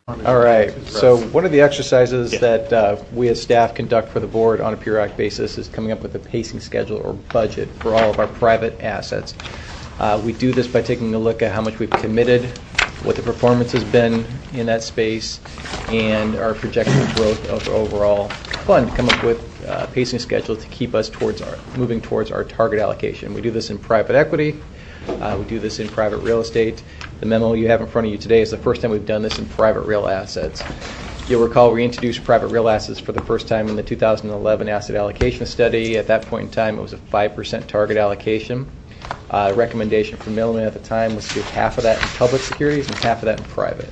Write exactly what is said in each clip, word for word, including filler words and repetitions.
All right. So one of the exercises yeah. that uh, we as staff conduct for the board on a periodic basis is coming up with a pacing schedule or budget for all of our private assets. Uh, we do this by taking a look at how much we've committed, what the performance has been in that space, and our projected growth of overall fund. Come up with a pacing schedule to keep us towards our moving towards our target allocation. We do this in private equity. Uh, we do this in private real estate. The memo you have in front of you today is the first time we've done this in private real assets. You'll recall we introduced private real assets for the first time in the two thousand eleven asset allocation study. At that point in time, it was a five percent target allocation. Uh, recommendation from Milliman at the time was to do half of that in public securities and half of that in private.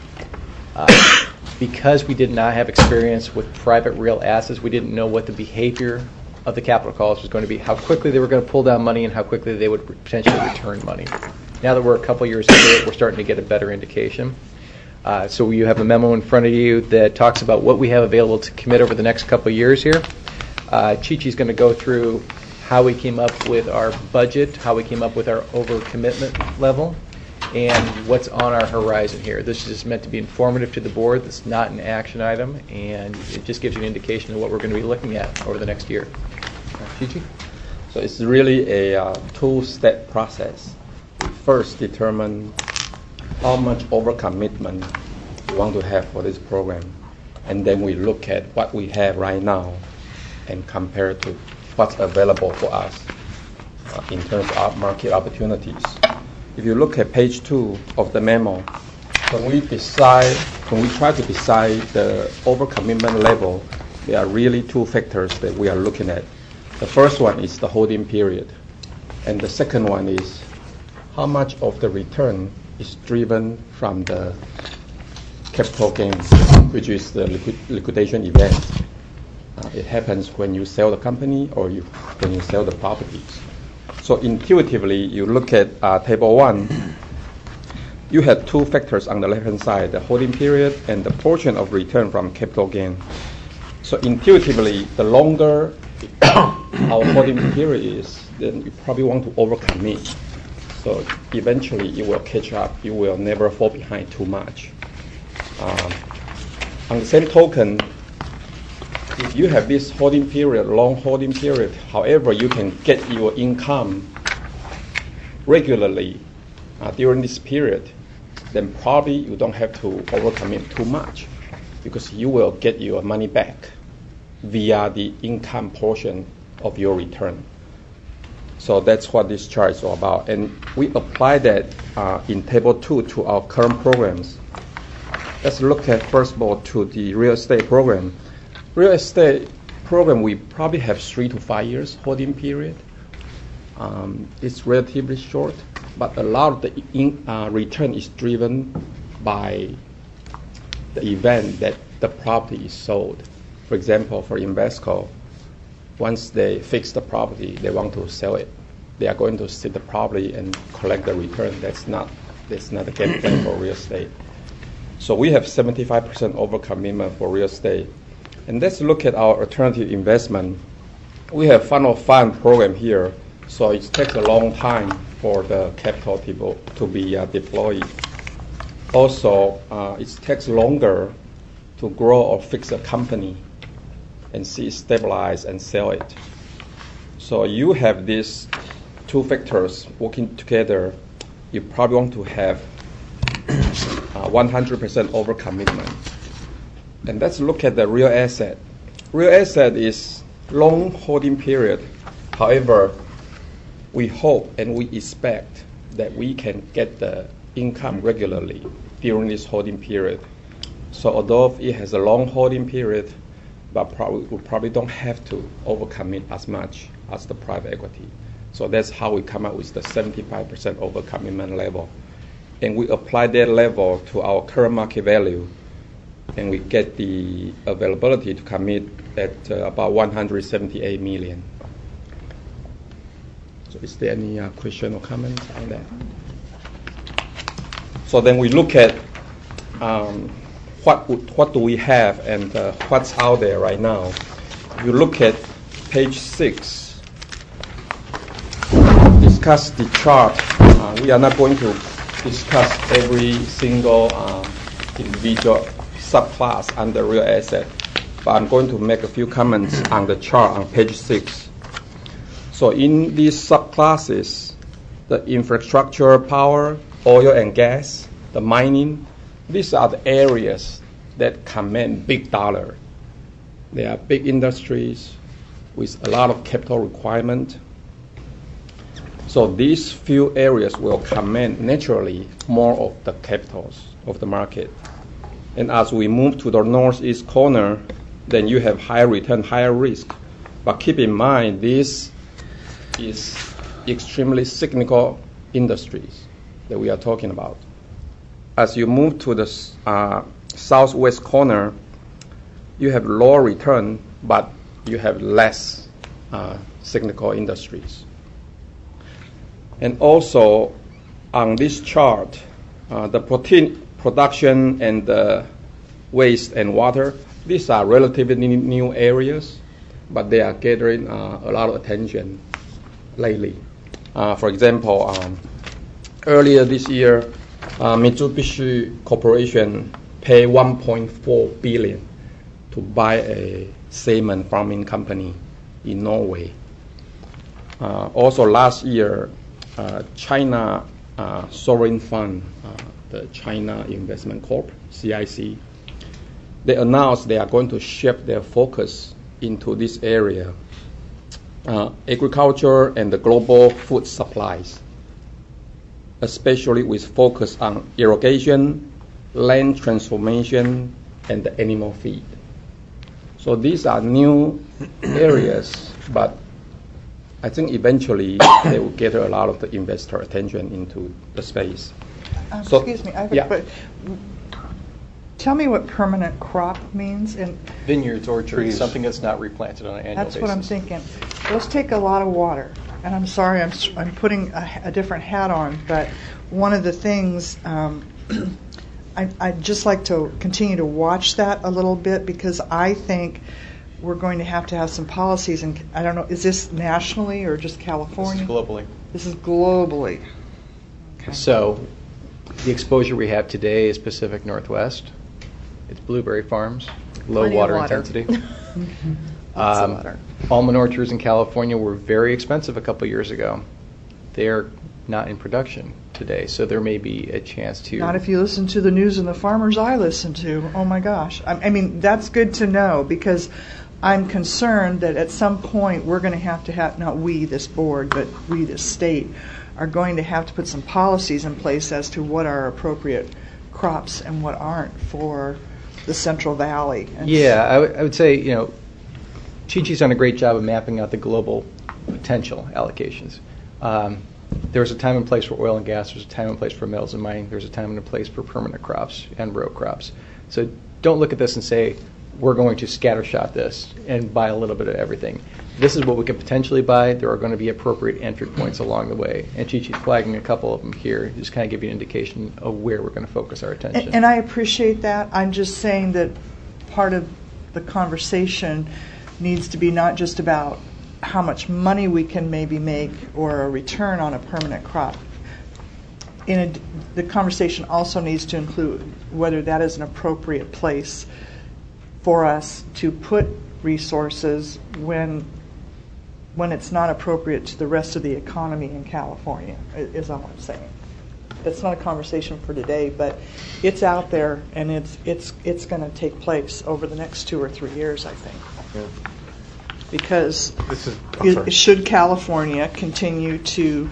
Uh, because we did not have experience with private real assets, we didn't know what the behavior of the capital calls was going to be, how quickly they were going to pull down money and how quickly they would potentially return money. Now that we're a couple years into it, we're starting to get a better indication. Uh, so you have a memo in front of you that talks about what we have available to commit over the next couple of years here. Uh, Chi-Chi's going to go through how we came up with our budget, how we came up with our overcommitment level, and what's on our horizon here. This is just meant to be informative to the board. It's not an action item, and it just gives you an indication of what we're going to be looking at over the next year. Chi-Chi? So it's really a uh, two-step process. We first determine how much overcommitment we want to have for this program, and then we look at what we have right now and compare to what's available for us uh, in terms of market opportunities. If you look at page two of the memo, when we decide, when we try to decide the overcommitment level, there are really two factors that we are looking at. The first one is the holding period, and the second one is how much of the return is driven from the capital gain, which is the liquid, liquidation event. Uh, it happens when you sell the company or you, when you sell the properties. So intuitively, you look at uh, table one, you have two factors on the left-hand side, the holding period and the portion of return from capital gain. So intuitively, the longer our holding period is, then you probably want to overcommit. So eventually, it will catch up. You will never fall behind too much. Um, on the same token, if you have this holding period, long holding period, however, you can get your income regularly uh, during this period, then probably you don't have to overcommit too much because you will get your money back via the income portion of your return. So that's what this chart is all about. And we apply that uh, in table two to our current programs. Let's look at, first of all, to the real estate program. Real estate program, we probably have three to five years holding period. Um, it's relatively short, but a lot of the in, uh, return is driven by the event that the property is sold. For example, for Invesco, once they fix the property, they want to sell it. They are going to sit the property and collect the return. That's not that's not the game plan for real estate. So we have seventy-five percent overcommitment for real estate. And let's look at our alternative investment. We have fund of fund program here, so it takes a long time for the capital to, to be uh, deployed. Also, uh, it takes longer to grow or fix a company and see it stabilize and sell it. So you have these two factors working together. You probably want to have uh, one hundred percent overcommitment. And let's look at the real asset. Real asset is long holding period. However, we hope and we expect that we can get the income regularly during this holding period. So although it has a long holding period, but probably, we probably don't have to overcommit as much as the private equity. So that's how we come up with the seventy-five percent overcommitment level. And we apply that level to our current market value, and we get the availability to commit at uh, about one hundred seventy-eight million. So is there any uh, question or comments on that? So then we look at um, what what do we have and uh, what's out there right now. If you look at page six, discuss the chart. Uh, we are not going to discuss every single uh, individual subclass under real estate. But I'm going to make a few comments on the chart on page six. So in these subclasses, the infrastructure, power, oil and gas, the mining, these are the areas that command big dollar. They are big industries with a lot of capital requirement. So these few areas will command naturally more of the capitals of the market. And as we move to the northeast corner, then you have higher return, higher risk. But keep in mind, this is extremely cyclical industries that we are talking about. As you move to the uh, southwest corner, you have lower return, but you have less uh, cyclical industries. And also, on this chart, uh, the protein production and the waste and water, these are relatively new areas, but they are gathering uh, a lot of attention lately. Uh, for example, um, earlier this year, uh, Mitsubishi Corporation paid one point four billion dollars to buy a salmon farming company in Norway. Uh, also last year, uh, China uh, Sovereign Fund, uh, the China Investment Corp, C I C, they announced they are going to shift their focus into this area, uh, agriculture and the global food supplies, especially with focus on irrigation, land transformation, and the animal feed. So these are new areas, but I think eventually they will gather a lot of the investor attention into the space. Um, so, excuse me, I have yeah. a question. Tell me what permanent crop means. And Vineyards, orchards, Trees. something that's not replanted on an annual that's basis. what I'm thinking. Those take a lot of water. And I'm sorry, I'm, s- I'm putting a, a different hat on, but one of the things, um, I, I'd just like to continue to watch that a little bit, because I think we're going to have to have some policies. And I don't know, is this nationally or just This California? is globally. This is globally. Okay. So the exposure we have today is Pacific Northwest. It's blueberry farms, low Plenty of water, water. intensity. Lots of Um, water. Almond orchards in California were very expensive a couple years ago. They're not in production today, so there may be a chance to. Not if you listen to the news and the farmers I listen to. Oh my gosh. I, I mean, that's good to know, because I'm concerned that at some point we're going to have to have, not we, this board, but we, this state, are going to have to put some policies in place as to what are appropriate crops and what aren't for the Central Valley. And Yeah, I would- I would say, you know, Chi-Chi's done a great job of mapping out the global potential allocations. Um, there's a time and place for oil and gas, there's a time and place for metals and mining, there's a time and a place for permanent crops and row crops. So don't look at this and say, we're going to scattershot this and buy a little bit of everything. This is what we can potentially buy. There are going to be appropriate entry points along the way. And Chi-Chi's flagging a couple of them here, just kind of give you an indication of where we're going to focus our attention. And, and I appreciate that. I'm just saying that part of the conversation needs to be not just about how much money we can maybe make or a return on a permanent crop. In a, the conversation also needs to include whether that is an appropriate place for us to put resources when when it's not appropriate to the rest of the economy in California, i- is all I'm saying. That's not a conversation for today, but it's out there, and it's it's it's going to take place over the next two or three years, I think. Yeah. Because This is, I'm it, sorry. should California continue to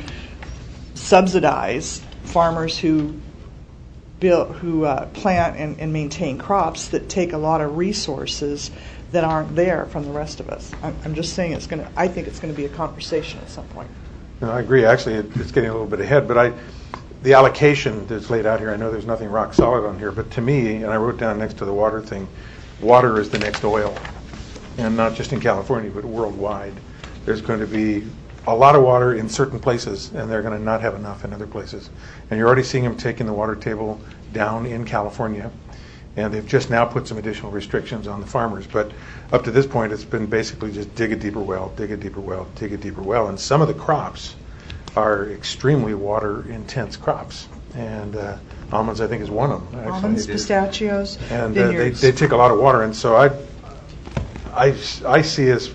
subsidize farmers who build, who uh, plant and, and maintain crops that take a lot of resources that aren't there from the rest of us? I'm, I'm just saying it's going to. I think it's going to be a conversation at some point. No, I agree. Actually, it, it's getting a little bit ahead, but I, the allocation that's laid out here, I know there's nothing rock solid on here, but to me, and I wrote down next to the water thing, water is the next oil, and not just in California, but worldwide. There's going to be a lot of water in certain places, and they're going to not have enough in other places. And you're already seeing them taking the water table down in California, and they've just now put some additional restrictions on the farmers. But up to this point, it's been basically just dig a deeper well, dig a deeper well, dig a deeper well. And some of the crops are extremely water-intense crops. and uh, almonds I think is one of them. Actually. Almonds, They do. pistachios, And uh, they, vineyards. they take a lot of water, and so I, I, I see us,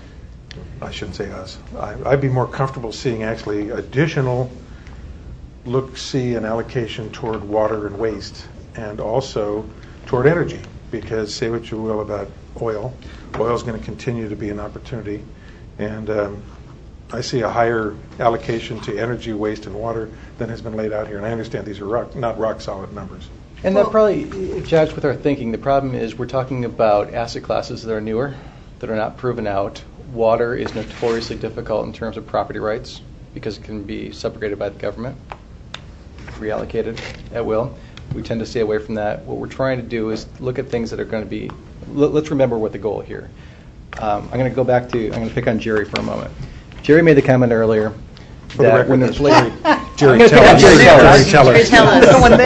I shouldn't say us, I, I'd be more comfortable seeing actually additional look, see, and allocation toward water and waste, and also toward energy, because say what you will about oil, oil is going to continue to be an opportunity, and um, I see a higher allocation to energy, waste, and water than has been laid out here, and I understand these are rock, not rock-solid numbers. And Well- that probably jives with our thinking. The problem is we're talking about asset classes that are newer, that are not proven out. Water is notoriously difficult in terms of property rights because it can be subrogated by the government, reallocated at will. We tend to stay away from that. What we're trying to do is look at things that are going to be, let, let's remember what the goal here. Um, I'm going to go back to, I'm going to pick on Jerry for a moment. Jerry made the comment earlier For the that record, when that's inflation, Jerry I'm gonna pick on Teller. Jerry Teller. Jerry Teller. Jerry Teller. No one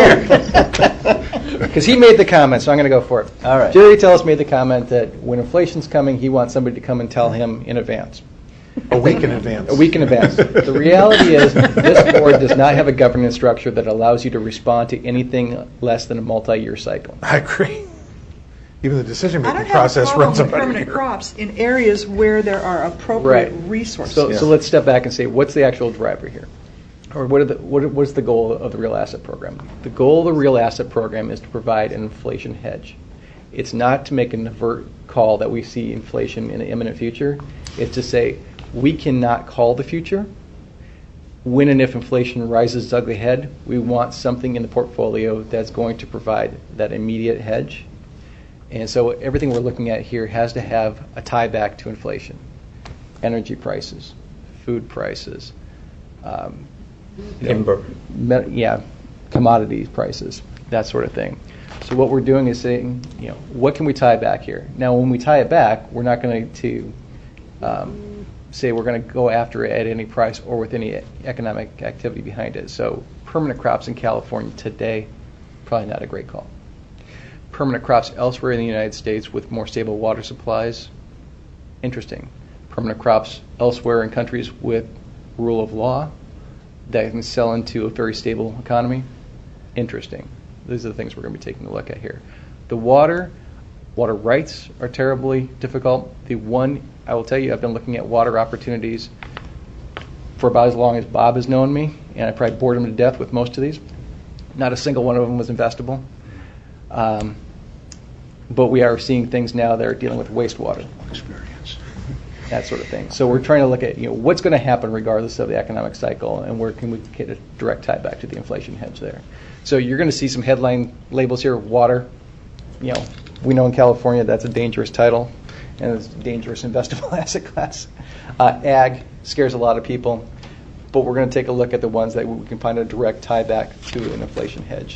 there. because he made the comment, so I'm going to go for it. All right. Jerry Tellis made the comment that when inflation's coming, he wants somebody to come and tell him in advance. A week in advance. A week in advance. The reality is this board does not have a governance structure that allows you to respond to anything less than a multi-year cycle. I agree. Even the I decision-making don't have a process problem runs with about a permanent year. crops in areas where there are appropriate Right. resources. So, Yeah. so let's step back and say, what's the actual driver here? Or what, are the, what what's the goal of the real asset program? The goal of the real asset program is to provide an inflation hedge. It's not to make an avert call that we see inflation in the imminent future. It's to say, we cannot call the future. When and if inflation rises its ugly head, we want something in the portfolio that's going to provide that immediate hedge. And so everything we're looking at here has to have a tie back to inflation. Energy prices, food prices, um, you know, Timber. me- yeah, commodities prices, that sort of thing. So what we're doing is saying, you know, what can we tie back here? Now, when we tie it back, we're not going to um, say we're going to go after it at any price or with any economic activity behind it. So permanent crops in California today, probably not a great call. Permanent crops elsewhere in the United States with more stable water supplies, interesting. Permanent crops elsewhere in countries with rule of law that can sell into a very stable economy, interesting. These are the things we're going to be taking a look at here. The water, water rights are terribly difficult. The one, I will tell you, I've been looking at water opportunities for about as long as Bob has known me, and I probably bored him to death with most of these. Not a single one of them was investable. Um, but we are seeing things now that are dealing with wastewater. Experience. That sort of thing. So we're trying to look at, you know, what's going to happen regardless of the economic cycle, and where can we get a direct tie back to the inflation hedge there. So you're going to see some headline labels here. Water, you know, we know in California that's a dangerous title, and it's a dangerous investable asset class. Uh, ag scares a lot of people, but we're going to take a look at the ones that we can find a direct tie back to an inflation hedge.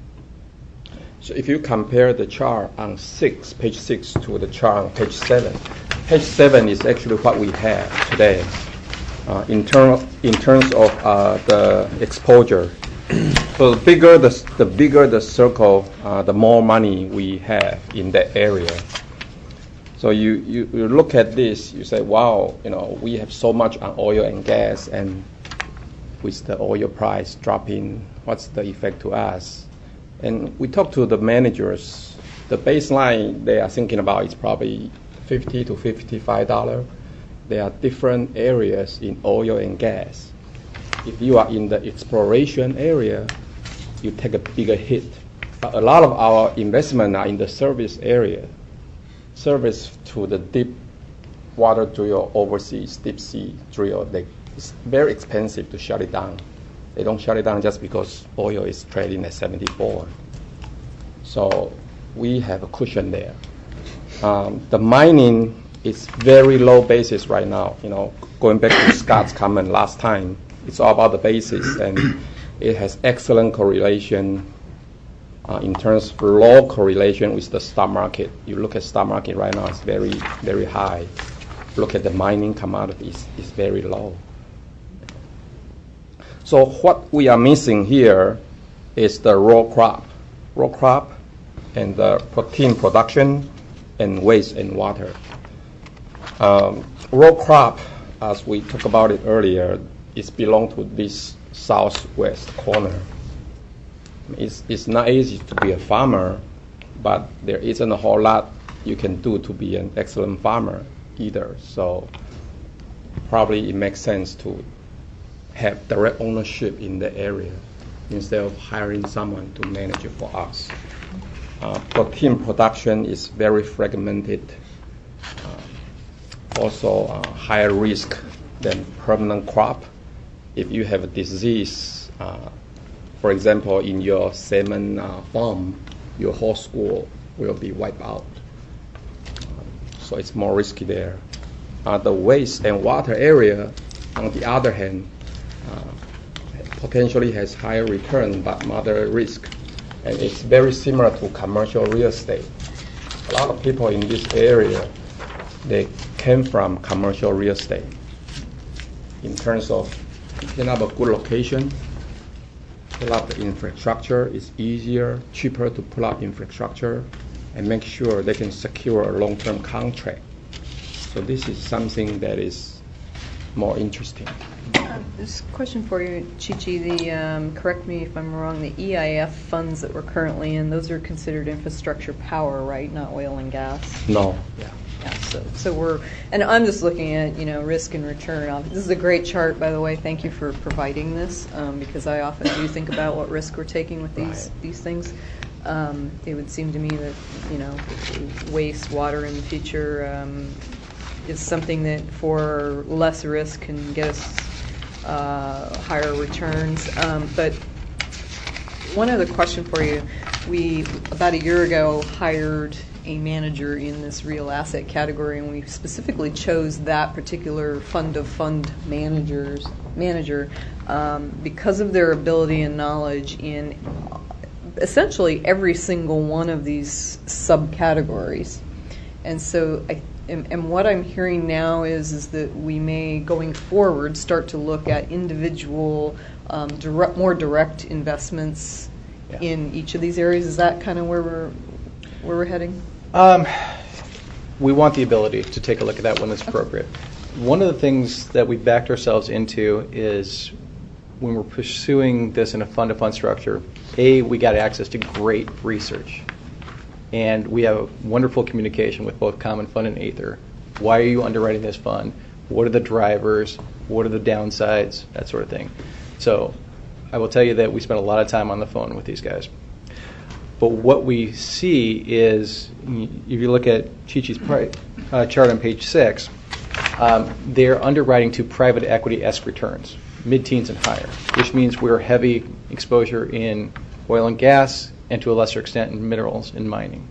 So if you compare the chart on six, page six, to the chart on page seven, page seven is actually what we have today uh, in, term, in terms of uh, the exposure. So the bigger the, the bigger the circle, uh, the more money we have in that area. So you, you, you look at this, you say, wow, you know, we have so much on oil and gas, and with the oil price dropping, what's the effect to us? And we talk to the managers, the baseline they are thinking about is probably fifty to fifty-five dollars. There are different areas in oil and gas. If you are in the exploration area, you take a bigger hit. But a lot of our investment are in the service area. Service to the deep water drill, overseas deep sea drill. They, it's very expensive to shut it down. They don't shut it down just because oil is trading at seventy-four. So we have a cushion there. Um, the mining is very low basis right now. You know, going back to Scott's comment last time, it's all about the basis, and it has excellent correlation uh, in terms of low correlation with the stock market. You look at stock market right now, it's very, very high. Look at the mining commodities, it's very low. So what we are missing here is the raw crop, raw crop and the protein production and waste and water. Um, raw crop, as we talked about it earlier, is belong to this southwest corner. It's, it's not easy to be a farmer, but there isn't a whole lot you can do to be an excellent farmer either. So probably it makes sense to have direct ownership in the area instead of hiring someone to manage it for us. Uh, protein production is very fragmented, uh, also uh, higher risk than permanent crop. If you have a disease, uh, for example, in your salmon uh, farm, your whole school will be wiped out. Uh, so it's more risky there. Uh, the waste and water area, on the other hand, uh, potentially has higher return but moderate risk. And it's very similar to commercial real estate. A lot of people in this area, they came from commercial real estate. In terms of, you can have a good location, pull up the infrastructure, it's easier, cheaper to pull up infrastructure, and make sure they can secure a long-term contract. So this is something that is more interesting. Um, this question for you, Chi-Chi. The um, correct me if I'm wrong. The E I F funds that we're currently in, those are considered infrastructure power, right? Not oil and gas. No. Yeah. Yeah. So, so we're, and I'm just looking at you know risk and return. This is a great chart, by the way. Thank you for providing this um, because I often do think about what risk we're taking with these Right. these things. Um, it would seem to me that you know waste water in the future um, is something that for less risk can get us Uh, higher returns. Um, but one other question for you. We, about a year ago, hired a manager in this real asset category, and we specifically chose that particular fund-of-fund managers, manager um, because of their ability and knowledge in essentially every single one of these subcategories. And so I And, and what I'm hearing now is, is that we may, going forward, start to look at individual, um, direct, more direct investments Yeah. in each of these areas. Is that kind of where we're where we're heading? Um, we want the ability to take a look at that when it's appropriate. One of the things that we backed ourselves into is when we're pursuing this in a fund-to-fund structure, A, we got access to great research. And we have wonderful communication with both Common Fund and Aether. Why are you underwriting this fund? What are the drivers? What are the downsides? That sort of thing. So I will tell you that we spent a lot of time on the phone with these guys. But what we see is, if you look at Chi-Chi's uh, chart on page six, um, they're underwriting to private equity-esque returns, mid-teens and higher, which means we're heavy exposure in oil and gas, and to a lesser extent in minerals and mining.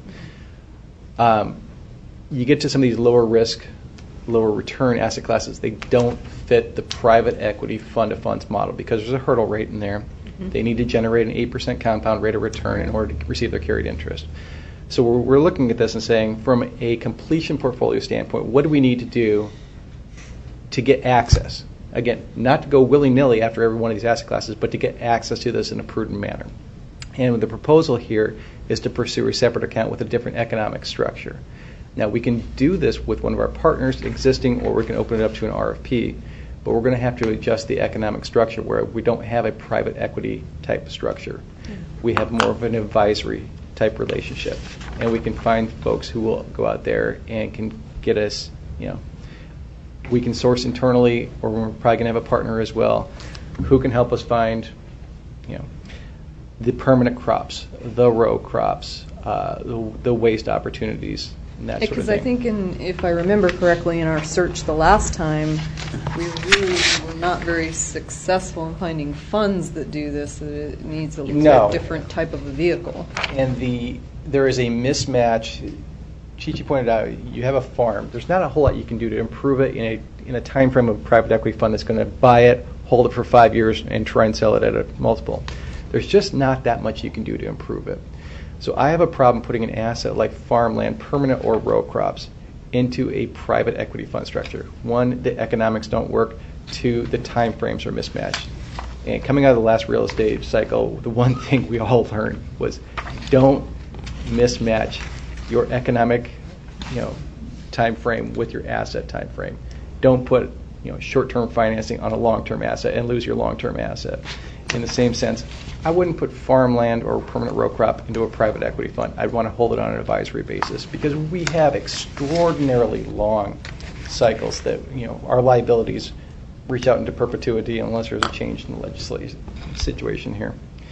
Um, you get to some of these lower risk, lower return asset classes, they don't fit the private equity fund of funds model because there's a hurdle rate in there. Mm-hmm. They need to generate an eight percent compound rate of return in order to receive their carried interest. So we're, we're looking at this and saying, from a completion portfolio standpoint, what do we need to do to get access? Again, not to go willy-nilly after every one of these asset classes, but to get access to this in a prudent manner. And the proposal here is to pursue a separate account with a different economic structure. Now, we can do this with one of our partners existing, or we can open it up to an R F P, but we're going to have to adjust the economic structure where we don't have a private equity type of structure. We have more of an advisory type relationship, and we can find folks who will go out there and can get us, you know, we can source internally, or we're probably going to have a partner as well, who can help us find, you know, the permanent crops, the row crops, uh, the, the waste opportunities, and that sort of Because thing. I think, in, if I remember correctly, in our search the last time, we really were not very successful in finding funds that do this. That it needs a little No. bit different type of a vehicle. And the there is a mismatch. Chi-Chi pointed out, you have a farm. There's not a whole lot you can do to improve it in a in a time frame of a private equity fund that's going to buy it, hold it for five years, and try and sell it at a multiple. There's just not that much you can do to improve it. So I have a problem putting an asset like farmland, permanent or row crops, into a private equity fund structure. One, the economics don't work. Two, the time frames are mismatched. And coming out of the last real estate cycle, the one thing we all learned was don't mismatch your economic, you know, time frame with your asset time frame. Don't put, you know, short-term financing on a long-term asset and lose your long-term asset. in the same sense, I wouldn't put farmland or permanent row crop into a private equity fund. I'd want to hold it on an advisory basis because we have extraordinarily long cycles that, you know, our liabilities reach out into perpetuity unless there's a change in the legislation situation here.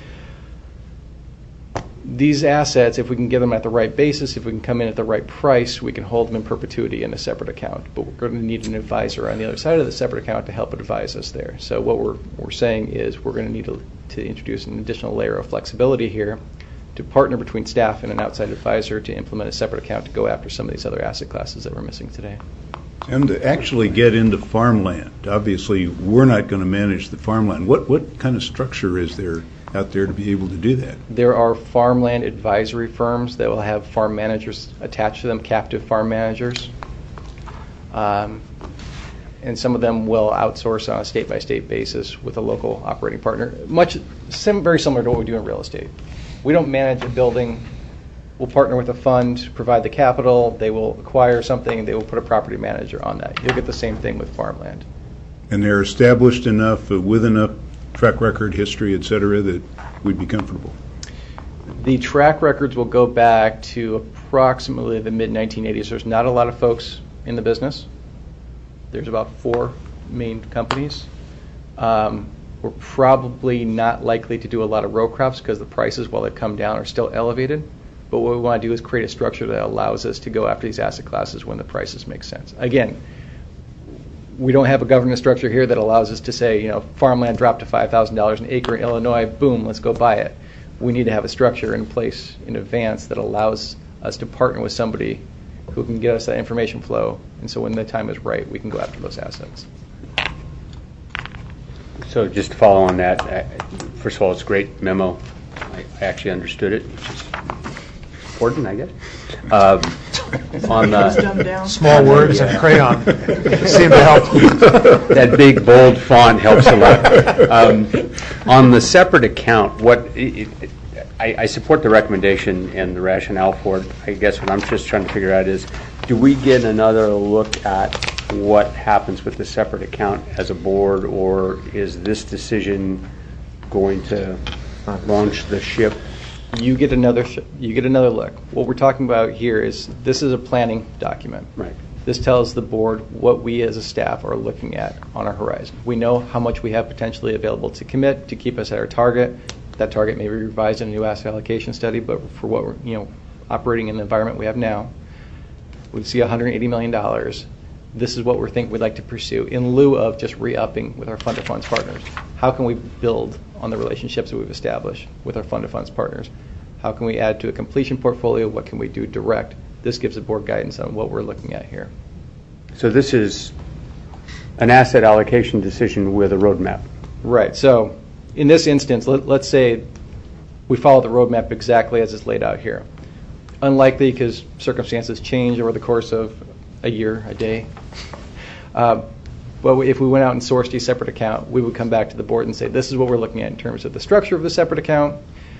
These assets, if we can get them at the right basis, if we can come in at the right price, we can hold them in perpetuity in a separate account. But we're going to need an advisor on the other side of the separate account to help advise us there. So what we're, we're saying is we're going to need to, to introduce an additional layer of flexibility here to partner between staff and an outside advisor to implement a separate account to go after some of these other asset classes that we're missing today. And to actually get into farmland, obviously we're not going to manage the farmland. What what kind of structure is there out there to be able to do that? There are farmland advisory firms that will have farm managers attached to them, captive farm managers. Um, and some of them will outsource on a state-by-state basis with a local operating partner, much sim- very similar to what we do in real estate. We don't manage a building. We'll partner with a fund, provide the capital, they will acquire something, they will put a property manager on that. You'll get the same thing with farmland. And they're established enough, uh, with enough track record, history, et cetera, that we'd be comfortable. The track records will go back to approximately the mid nineteen eighties. There's not a lot of folks in the business. There's about four main companies. Um, we're probably not likely to do a lot of row crops because the prices, while they've come down, are still elevated. But what we want to do is create a structure that allows us to go after these asset classes when the prices make sense. Again, we don't have a governance structure here that allows us to say, you know, farmland dropped to five thousand dollars an acre in Illinois, boom, let's go buy it. We need to have a structure in place in advance that allows us to partner with somebody who can get us that information flow, and so when the time is right, we can go after those assets. So just to follow on that, uh, first of all, it's a great memo. I, I actually understood it, which is important, I guess. Um, on It's the dumbed down. Small words and crayon seem to help. that big bold font helps a lot. Um, on the separate account, what it, it, I, I support the recommendation and the rationale for it. I guess what I'm just trying to figure out is, do we get another look at what happens with the separate account as a board, or is this decision going to launch the ship? You get another sh- you get another look. What we're talking about here is this is a planning document. Right. This tells the board what we as a staff are looking at on our horizon. We know how much we have potentially available to commit to keep us at our target. That target may be revised in a new asset allocation study, but for what we're, you know, operating in the environment we have now, we see one hundred eighty million dollars. This is what we think we'd like to pursue in lieu of just re-upping with our fund of funds partners. How can we build on the relationships that we've established with our fund of funds partners? How can we add to a completion portfolio? What can we do direct? This gives the board guidance on what we're looking at here. So this is an asset allocation decision with a roadmap. Right. So in this instance, let, let's say we follow the roadmap exactly as it's laid out here. Unlikely because circumstances change over the course of a year, a day. Uh, but if we went out and sourced a separate account, we would come back to the board and say, this is what we're looking at in terms of the structure of the separate account.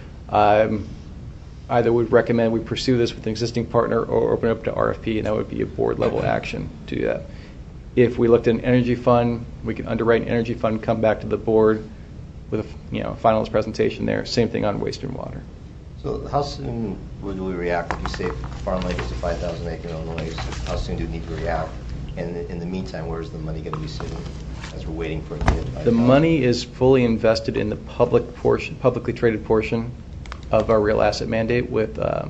Um, either we'd recommend we pursue this with an existing partner or open it up to R F P, and that would be a board level action to do that. If we looked at an energy fund, we could underwrite an energy fund, come back to the board with a you know finalist presentation there. Same thing on waste and water. So how soon would we react if you say farmland is a five thousand acre Illinois? How soon do we need to react? And in the meantime, where's the money going to be sitting as we're waiting for it to get? The money is fully invested in the public portion, publicly traded portion of our real asset mandate with um,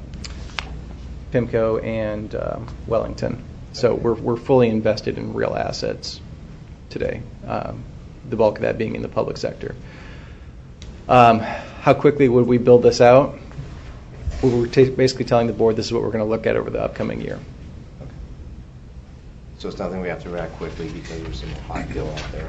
PIMCO and um, Wellington. So we're we're fully invested in real assets today. Um, the bulk of that being in the public sector. Um, how quickly would we build this out? We're t- basically telling the board this is what we're going to look at over the upcoming year. Okay. So it's nothing we have to react quickly because there's some hot deal out there.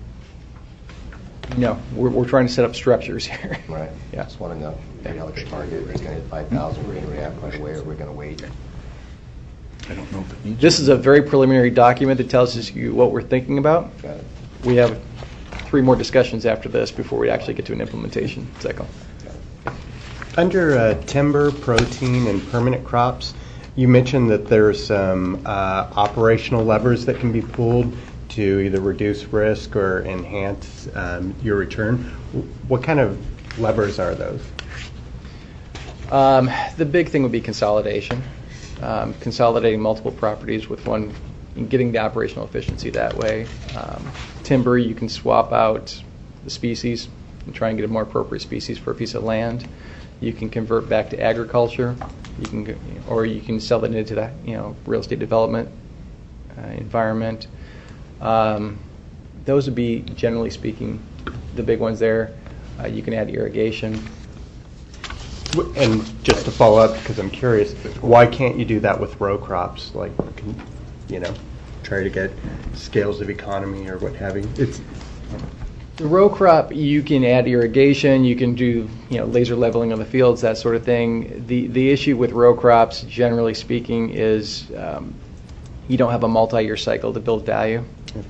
No, we're we're trying to set up structures here. Right. Yeah. Just want to know. Maybe how like a target. It's going to hit five thousand. We're going to react right away, or we're going to wait. I don't know if it needs. This is a very preliminary document that tells us you what we're thinking about. Got it. We have three more discussions after this before we actually get to an implementation cycle. Under uh, timber, protein, and permanent crops, you mentioned that there's some uh, operational levers that can be pulled to either reduce risk or enhance um, your return. What kind of levers are those? Um, the big thing would be consolidation, um, consolidating multiple properties with one, and getting the operational efficiency that way. Um, timber, you can swap out the species and try and get a more appropriate species for a piece of land. You can convert back to agriculture. You can, or you can sell it into the, you know, real estate development uh, environment. Um, those would be, generally speaking, the big ones there. Uh, you can add irrigation. And just to follow up, because I'm curious, why can't you do that with row crops? Like, you know, try to get scales of economy or what have you. It's the row crop, you can add irrigation, you can do, you know, laser leveling of the fields, that sort of thing. The the issue with row crops, generally speaking, is um, you don't have a multi-year cycle to build value.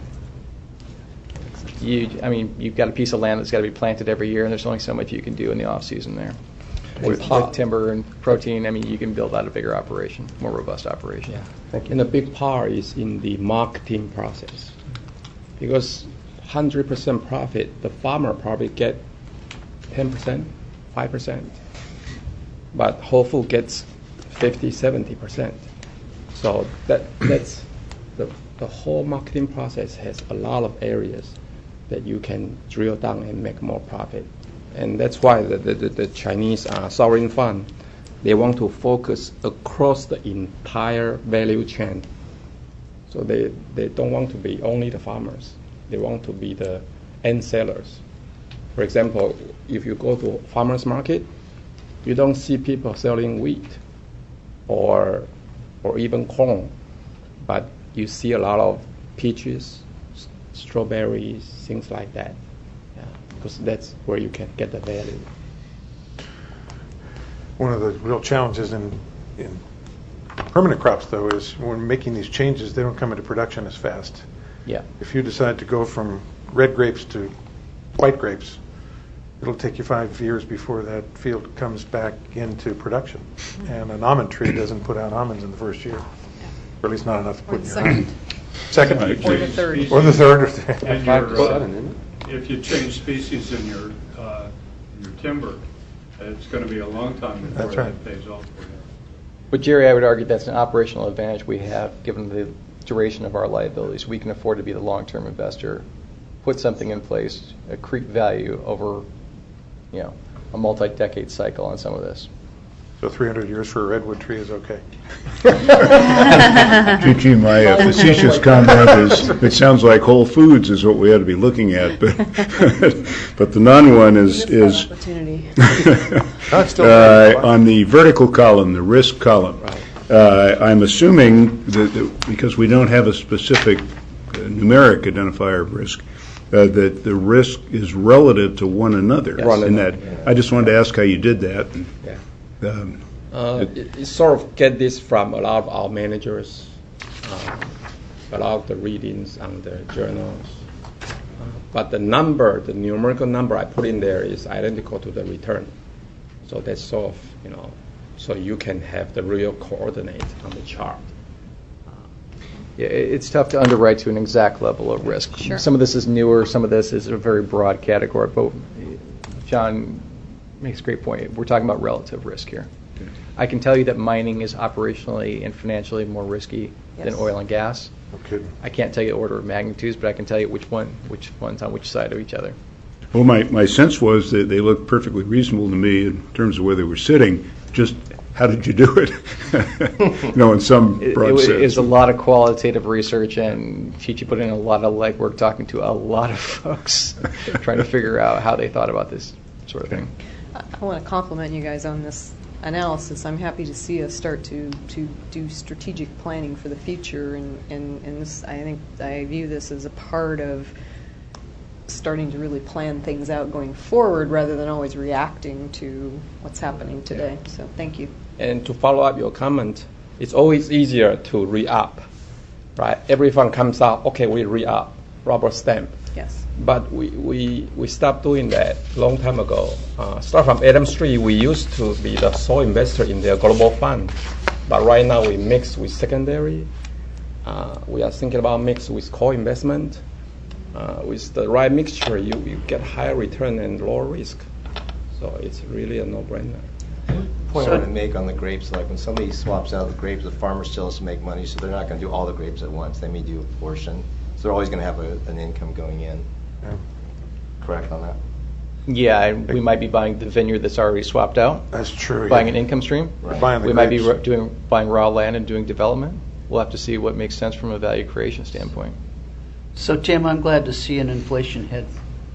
You, I mean, you've got a piece of land that's got to be planted every year, and there's only so much you can do in the off season there. With, with timber and protein, I mean, you can build out a bigger operation, more robust operation. Yeah. Thank you. And the big part is in the marketing process, because one hundred percent profit, the farmer probably get ten percent, five percent, but Whole Foods gets fifty, seventy percent. So that that's the the whole marketing process has a lot of areas that you can drill down and make more profit. And that's why the, the, the Chinese uh, sovereign fund, they want to focus across the entire value chain. So they, they don't want to be only the farmers. They want to be the end sellers. For example, if you go to farmers market, you don't see people selling wheat or, or even corn, but you see a lot of peaches, s- strawberries, things like that. Because that's where you can get the value. One of the real challenges in, in permanent crops, though, is when making these changes, they don't come into production as fast. Yeah. If you decide to go from red grapes to white grapes, it'll take you five years before that field comes back into production. And an almond tree doesn't put out almonds in the first year, or at least not enough to put in your second. hand. Second. Or the third. Or the third. And Five to your, uh, seven, isn't it? if you change species in your, uh, your timber, it's going to be a long time before That's right. that pays off for you. But Jerry, I would argue that's an operational advantage we have given the duration of our liabilities. We can afford to be the long-term investor, put something in place, accrete value over, you know, a multi-decade cycle on some of this. So three hundred years for a redwood tree is okay. Gigi, my uh, facetious comment is, it sounds like Whole Foods is what we ought to be looking at, but but the non one is is Opportunity. uh, on the vertical column, the risk column. Uh, I'm assuming that, that because we don't have a specific uh, numeric identifier of risk, uh, that the risk is relative to one another. Yes. In that, I just wanted to ask how you did that. Yeah. Um, Uh, it, it sort of get this from a lot of our managers, uh, a lot of the readings on the journals. Uh, but the number, the numerical number I put in there is identical to the return. So that's sort of, you know, so you can have the real coordinate on the chart. Yeah, it- it's tough to underwrite to an exact level of risk. Sure. Some of this is newer, some of this is a very broad category, but John makes a great point. We're talking about relative risk here. I can tell you that mining is operationally and financially more risky than Yes. oil and gas. No kidding. I can't tell you order of magnitudes, but I can tell you which one, which one's on which side of each other. Well, my, my sense was that they looked perfectly reasonable to me in terms of where they were sitting. Just how did you do it? You know, in some It, broad it was- sense. it's a lot of qualitative research, and Chichi put in a lot of legwork talking to a lot of folks, trying to figure out how they thought about this sort of thing. I I want to compliment you guys on this analysis. I'm happy to see us start to, to do strategic planning for the future, and, and, and this, I think I view this as a part of starting to really plan things out going forward rather than always reacting to what's happening today. So thank you. And to follow up your comment, it's always easier to re-up, right? Every fund comes out, okay, we re-up, rubber stamp. Yes. But we, we, we stopped doing that a long time ago. Uh, start from Adam Street, we used to be the sole investor in their global fund. But right now we mix with secondary. Uh, we are thinking about mix with core investment. Uh, with the right mixture, you, you get higher return and lower risk. So it's really a no-brainer. Point I want to make on the grapes, like when somebody swaps out the grapes, the farmer still has to make money, so they're not going to do all the grapes at once. They may do a portion. So they're always going to have a, an income going in. Yeah. Correct on that? Yeah, and we might be buying the vineyard that's already swapped out, That's true. buying yeah. an income stream. Right. Buying the We might be grapes. ro- doing, buying raw land and doing development. We'll have to see what makes sense from a value creation standpoint. So, Tim, I'm glad to see an inflation hit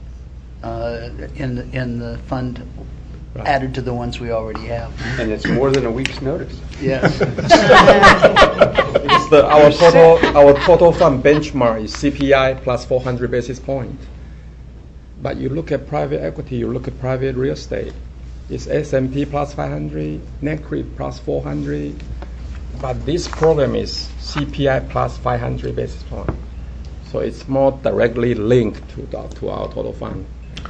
uh, in the, in the fund added to the ones we already have. And it's more than a week's notice. Yes. It's the, our total our total fund benchmark is C P I plus four hundred basis points. But you look at private equity, you look at private real estate, it's S and P plus five hundred, NetCrete plus four hundred. But this program is C P I plus five hundred basis points. So it's more directly linked to the, to our total fund.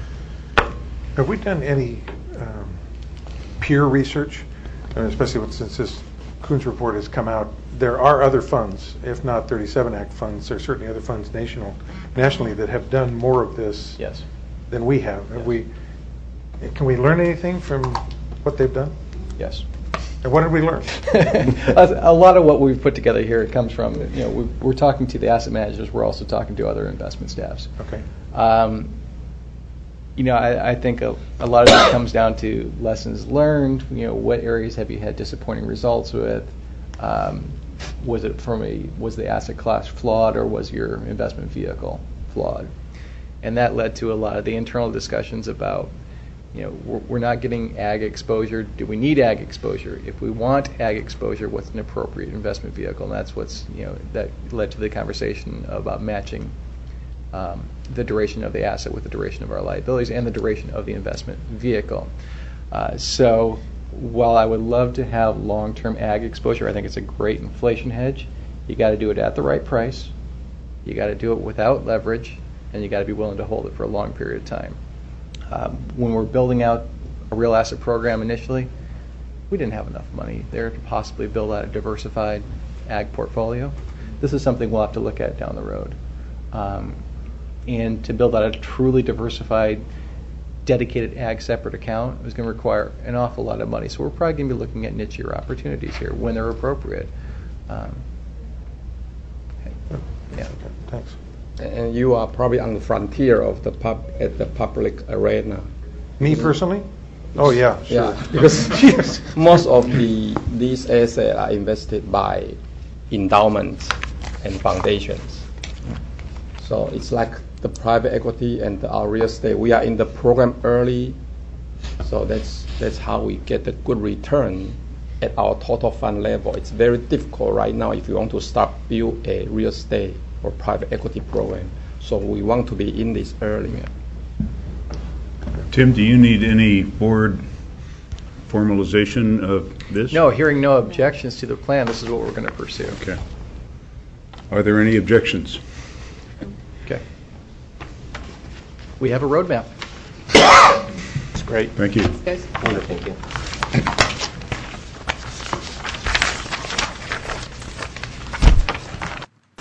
Have we done any um, peer research, and especially with, since this Coons report has come out? There are other funds, if not thirty-seven Act funds, there are certainly other funds national, nationally that have done more of this Yes. than we have. Have we? Can we learn anything from what they've done? Yes. And what did we learn? A lot of what we've put together here comes from, you know, we- we're talking to the asset managers, we're also talking to other investment staffs. Okay. Um, You know, I, I think a, a lot of this comes down to lessons learned. You know, what areas have you had disappointing results with? Um, was it from a was the asset class flawed, or was your investment vehicle flawed? And that led to a lot of the internal discussions about, you know, we're, we're not getting ag exposure. Do we need ag exposure? If we want ag exposure, what's an appropriate investment vehicle? And that's what's, you know, that led to the conversation about matching Um, the duration of the asset with the duration of our liabilities and the duration of the investment vehicle. Uh, so while I would love to have long-term ag exposure, I think it's a great inflation hedge. You got to do it at the right price. You got to do it without leverage, and you got to be willing to hold it for a long period of time. Um, when we're building out a real asset program initially, we didn't have enough money there to possibly build out a diversified ag portfolio. This is something we'll have to look at down the road. Um, And to build out a truly diversified, dedicated ag separate account is going to require an awful lot of money. So we're probably going to be looking at nichier opportunities here when they're appropriate. Um, yeah. Thanks. And you are probably on the frontier of the pub at the public arena. Me personally? Oh, yeah, sure. Yeah, because most of the these assets are invested by endowments and foundations. So it's like the private equity and our real estate. We are in the program early, so that's that's how we get a good return at our total fund level. It's very difficult right now if you want to start build a real estate or private equity program. So we want to be in this early. Tim, do you need any board formalization of this? No, hearing no objections to the plan, this is what we're going to pursue. Okay. Are there any objections? Okay. We have a roadmap. It's great. Thank you. Guys? Wonderful, thank you.